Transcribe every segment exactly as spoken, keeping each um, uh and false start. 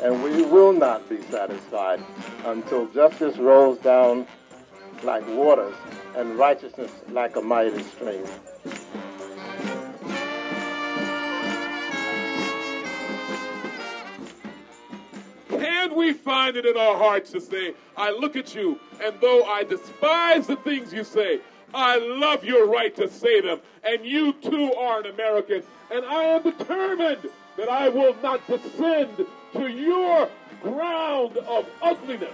and we will not be satisfied until justice rolls down like waters and righteousness like a mighty stream. Can we find it in our hearts to say, I look at you, and though I despise the things you say, I love your right to say them, and you too are an American, and I am determined that I will not descend to your ground of ugliness.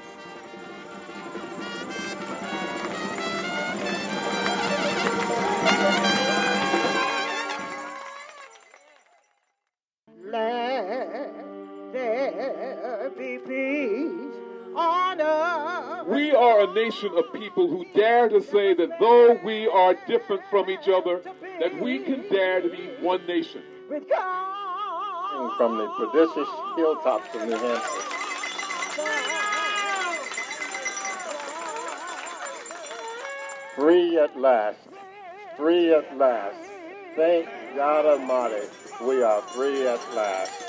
Let there be peace on earth. We are a nation of people who dare to say that though we are different from each other, that we can dare to be one nation. From the prodigious hilltops of New Hampshire. Free at last. Free at last. Thank God Almighty, we are free at last.